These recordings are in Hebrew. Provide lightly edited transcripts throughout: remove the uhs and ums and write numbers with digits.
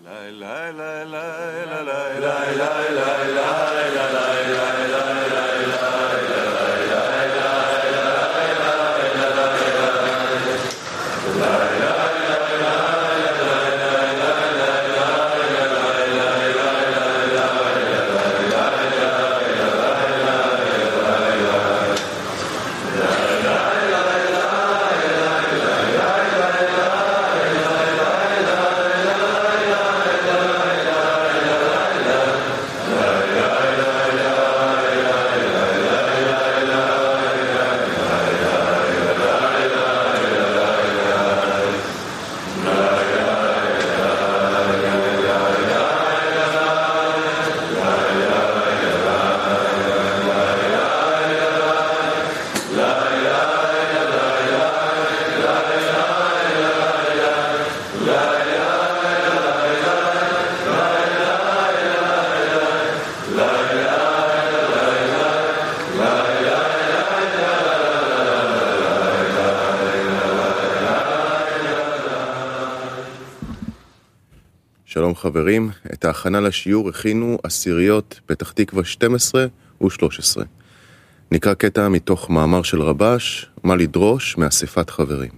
שלום חברים, את ההכנה לשיעור הכינו עשיריות פתח תקווה 12 ו-13. נקרא קטע מתוך מאמר של רבש, מה לדרוש מאספת חברים.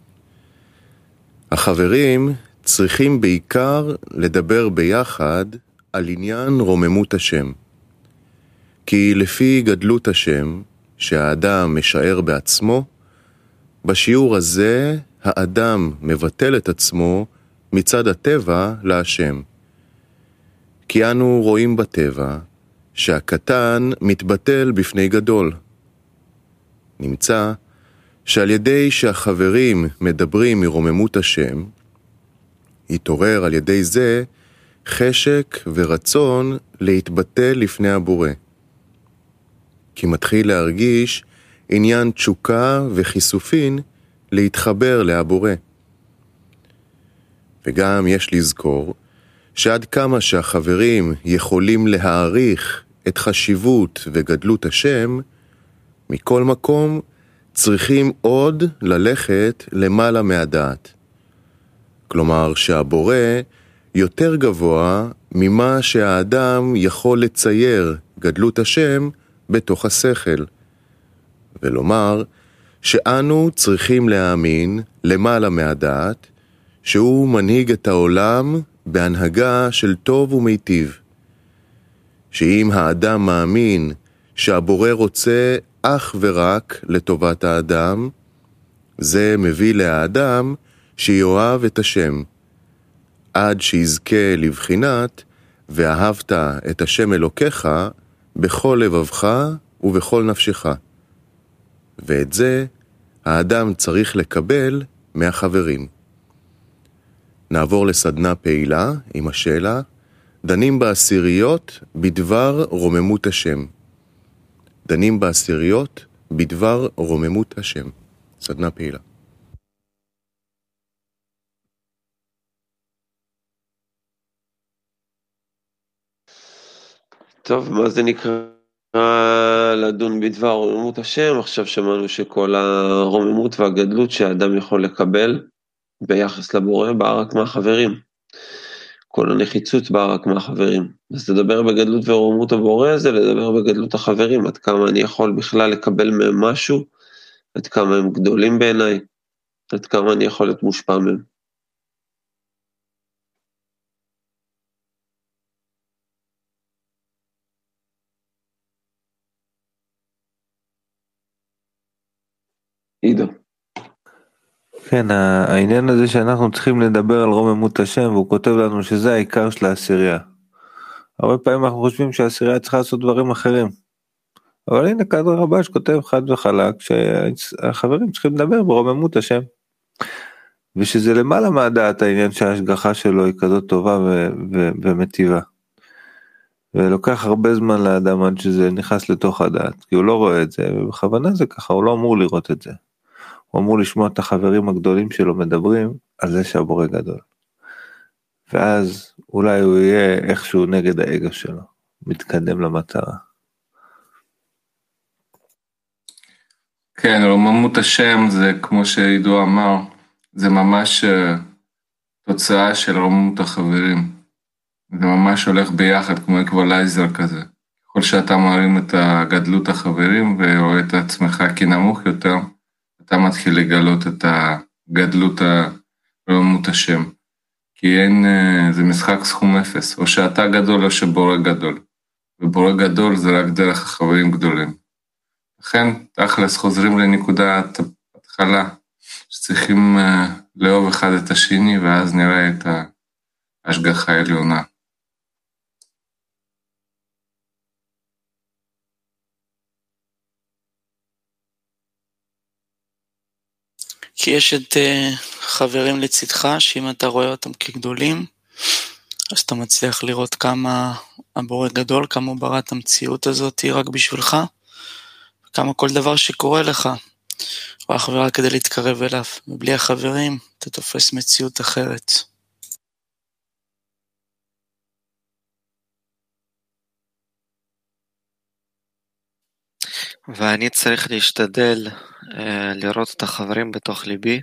החברים צריכים בעיקר לדבר ביחד על עניין רוממות השם. כי לפי גדלות השם, שהאדם משער בעצמו, בשיעור הזה האדם מבטל את עצמו מצד הטבע להשם. כי אנו רואים בטבע שהקטן מתבטל בפני גדול. נמצא שעל ידי שהחברים מדברים מרוממות השם, יתעורר על ידי זה חשק ורצון להתבטל לפני הבורא. כי מתחיל להרגיש עניין תשוקה וחיסופין להתחבר להבורא. וגם יש לזכור שעד כמה שהחברים יכולים להעריך את חשיבות וגדלות השם, מכל מקום צריכים עוד ללכת למעלה מהדעת. כלומר שהבורא יותר גבוה ממה שהאדם יכול לצייר גדלות השם בתוך השכל. ולומר שאנו צריכים להאמין למעלה מהדעת, שהוא מנהיג את העולם בהנהגה של טוב ומיטיב. שאם האדם מאמין שהבורא רוצה אך ורק לטובת האדם, זה מביא לאדם שיאהב את השם, עד שיזכה לבחינת ואהבת את השם אלוקיך בכל לבבך ובכל נפשך. ואת זה האדם צריך לקבל מהחברים. נעבור לסדנה פעילה עם השאלה, דנים בעשיריות בדבר רוממות השם. דנים בעשיריות בדבר רוממות השם. סדנה פעילה. טוב, מה זה נקרא לדון בדבר רוממות השם? עכשיו שמענו שכל הרוממות והגדלות שהאדם יכול לקבל ביחס לבורא באה רק מהחברים. כל הנחיצות באה רק מהחברים. אז לדבר בגדלות ורוממות הבורא זה לדבר בגדלות החברים, עד כמה אני יכול בכלל לקבל מהם משהו, עד כמה הם גדולים בעיניי, עד כמה אני יכול להיות מושפע מהם. עידו. כן, העניין הזה שאנחנו צריכים לדבר על רוממות השם, והוא כותב לנו שזה העיקר של העשירייה. הרבה פעמים אנחנו חושבים שהעשירייה צריכה לעשות דברים אחרים. אבל הנה כאן רבש כותב חד וחלק שהחברים צריכים לדבר ברוממות השם. ושזה למעלה מהדעת העניין שההשגחה שלו היא כזאת טובה ומטיבה. ולוקח הרבה זמן לאדם עד שזה נכנס לתוך הדעת, כי הוא לא רואה את זה, ובכוונה זה ככה, הוא לא אמור לראות את זה. הוא אמור לשמוע את החברים הגדולים שלו מדברים על זה שהבורא גדול. ואז אולי הוא יהיה איכשהו נגד האגו שלו, מתקדם למטרה. כן, רוממות השם זה כמו שעידו אמר, זה ממש תוצאה של רוממות החברים. זה ממש הולך ביחד כמו אקוולייזר כזה. ככל שאתה מרים את גדלות החברים ורואה את עצמך כנמוך יותר, אתה מתחיל לגלות את הגדלות רוממות השם. כי אין, זה משחק סכום אפס, או שאתה גדול או שבורא גדול. ובורא גדול זה רק דרך החברים גדולים. לכן, תכלס חוזרים לנקודת התחלה, שצריכים לאהוב אחד את השני, ואז נראה את ההשגחה העליונה. כי יש את חברים לצדך, שאם אתה רואה אותם כגדולים, אז אתה מצליח לראות כמה הבורא גדול, כמה הוא ברא את המציאות הזאת רק בשבילך, וכמה כל דבר שקורה לך, הוא אך ורק כדי להתקרב אליו, ובלי החברים אתה תופס מציאות אחרת. ואני צריך להשתדל לראות את החברים בתוך ליבי,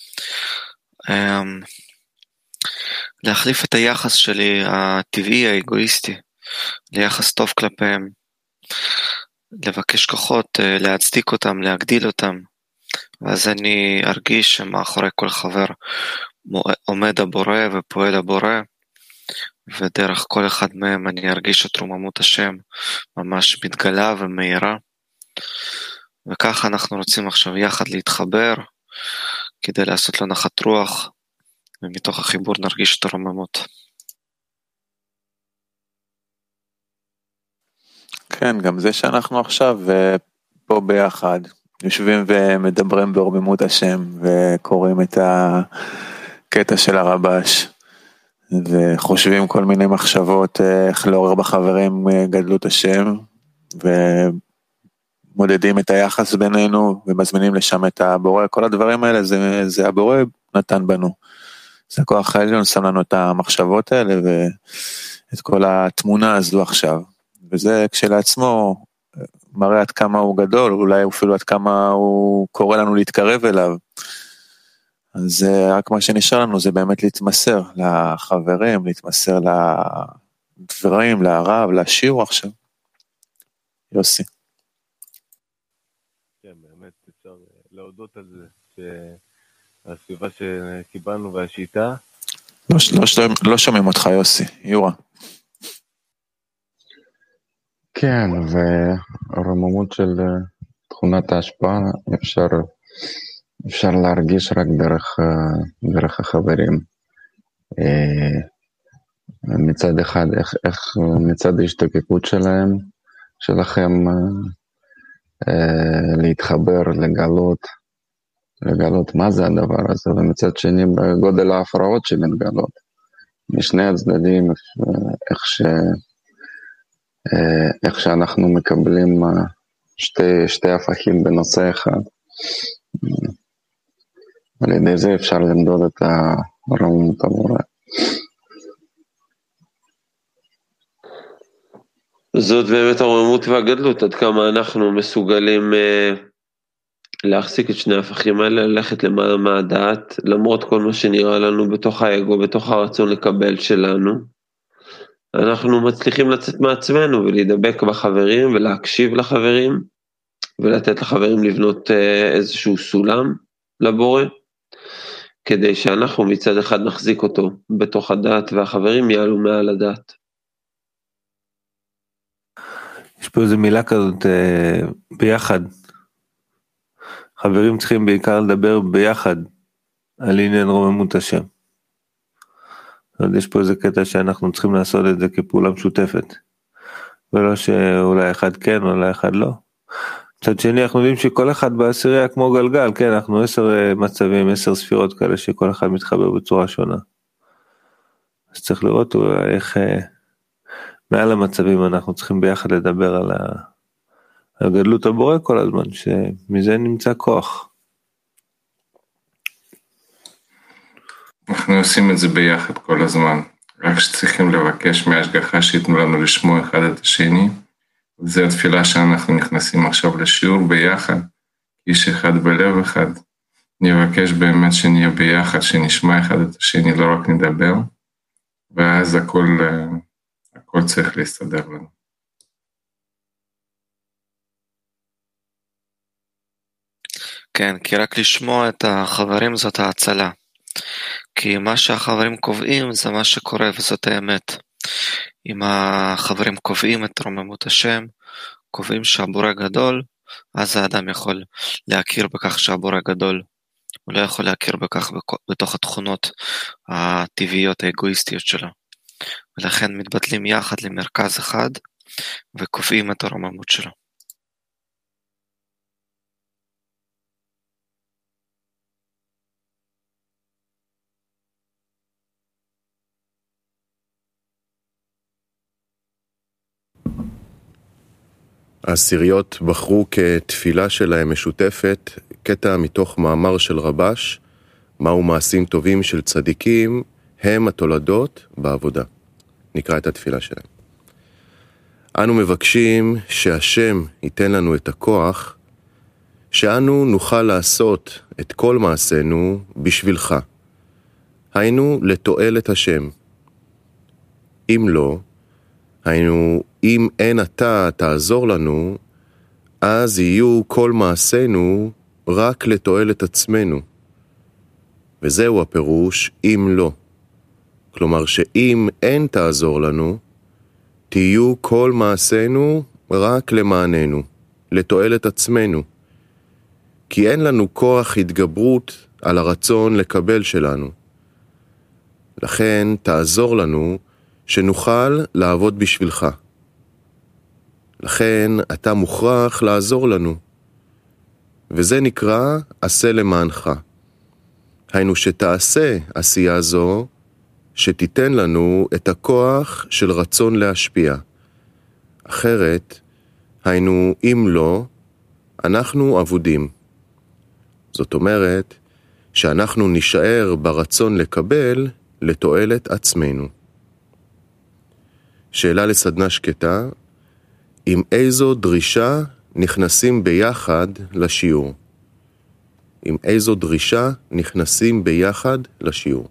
להחליף את היחס שלי הטבעי, האגואיסטי, ליחס טוב כלפיהם, לבקש כוחות, להצדיק אותם, להגדיל אותם, ואז אני ארגיש שמאחורי כל חבר עומד הבורא ופועל הבורא, ודרך כל אחד מהם אני ארגיש את רוממות השם ממש מתגלה ומהירה, וככה אנחנו רוצים עכשיו יחד להתחבר כדי לעשות לו נחת רוח, ומתוך החיבור נרגיש את הרוממות. כן, גם זה שאנחנו עכשיו פה ביחד, יושבים ומדברים ברוממות השם, וקוראים את הקטע של הרבש, וחושבים כל מיני מחשבות איך לעורר בחברים גדלות השם, ומודדים את היחס בינינו, ומזמינים לשם את הבורא. כל הדברים האלה זה הבורא נתן בנו. זה הכוח העליון שם לנו את המחשבות האלה, ואת כל התמונה הזו עכשיו. וזה כשלעצמו מראה עד כמה הוא גדול, אולי אפילו עד כמה הוא קורא לנו להתקרב אליו. אז רק מה שנשאר לנו זה באמת להתמסר לחברים, להתמסר לדברים, לרב, לשיעור עכשיו. יוסי. כן, באמת אפשר להודות על זה, שהסביבה שקיבלנו והשיטה. לא שומעים אותך יוסי, יורה. כן, ורוממות של תכונת ההשפעה אפשר להרגיש רק דרך החברים. מצד אחד, איך מצד ההשתוקקות שלכם להתחבר, לגלות מה זה הדבר הזה, ומצד שני בגודל ההפרעות שמתגלות. משני הצדדים, איך שאנחנו מקבלים שתי הפכים בנושא אחד. על ידי זה אפשר למדוד את הרוממות הבורא. זאת באמת הרוממות והגדלות, עד כמה אנחנו מסוגלים להחזיק את שני ההפכים האלה, ללכת למעלה מהדעת, למרות כל מה שנראה לנו בתוך האגו, בתוך הרצון לקבל שלנו. אנחנו מצליחים לצאת מעצמנו ולהידבק בחברים ולהקשיב לחברים, ולתת לחברים לבנות איזשהו סולם לבורא, כדי שאנחנו מצד אחד נחזיק אותו בתוך הדעת, והחברים יעלו מעל הדעת. יש פה איזו מילה כזאת, ביחד. חברים צריכים בעיקר לדבר ביחד, על עניין רוממות השם. יש פה איזה קטע שאנחנו צריכים לעשות את זה כפעולה משותפת, ולא שאולי אחד כן, אולי אחד לא. מצד שני, אנחנו יודעים שכל אחד בעשירייה כמו גלגל, כן, אנחנו 10 מצבים, 10 ספירות כאלה, שכל אחד מתחבר בצורה שונה. אז צריך לראות אולי איך מעל המצבים אנחנו צריכים ביחד לדבר על גדלות הבורא כל הזמן, שמזה נמצא כוח. אנחנו עושים את זה ביחד כל הזמן, רק שצריכים לבקש מההשגחה שיתנו לנו לשמוע אחד את השני. זו התפילה שאנחנו נכנסים עכשיו לשיעור ביחד, איש אחד בלב אחד. נבקש באמת שנהיה ביחד, שנשמע אחד את השני, לא רק נדבר. ואז ואז הכל צריך להסתדר לנו. כן, כי רק לשמוע את החברים זאת ההצלה. כי מה שהחברים קובעים זה מה שקורה וזאת האמת. אם החברים קובעים את רוממות השם, קובעים שהבורא גדול, אז האדם יכול להכיר בכך שהבורא גדול. הוא לא יכול להכיר בכך בתוך התכונות הטבעיות האגואיסטיות שלו. ולכן מתבטלים יחד למרכז אחד וקובעים את הרוממות שלו. העשיריות בחרו כתפילה שלהם משותפת קטע מתוך מאמר של רבש, מהו מעשים טובים של צדיקים, הם התולדות בעבודה. נקרא את התפילה שלהם. אנו מבקשים שהשם ייתן לנו את הכוח, שאנו נוכל לעשות את כל מעשינו בשבילך. היינו לתועלת השם. אם לא, היינו אם אין אתה תעזור לנו, אז יהיו כל מעשינו רק לתועלת עצמנו. וזהו הפירוש אם לא. כלומר שאם אין תעזור לנו, תהיו כל מעשינו רק למעננו, לתועלת עצמנו. כי אין לנו כוח התגברות על הרצון לקבל שלנו. לכן תעזור לנו שנוכל לעבוד בשבילך. לכן אתה מוכרח לעזור לנו. וזה נקרא עשה למענך. היינו שתעשה עשייה זו, שתיתן לנו את הכוח של רצון להשפיע. אחרת, היינו אם לא, אנחנו עבודים. זאת אומרת, שאנחנו נשאר ברצון לקבל לתועלת עצמנו. שאלה לסדנה שקטה, עם איזו דרישה נכנסים ביחד לשיעור? עם איזו דרישה נכנסים ביחד לשיעור?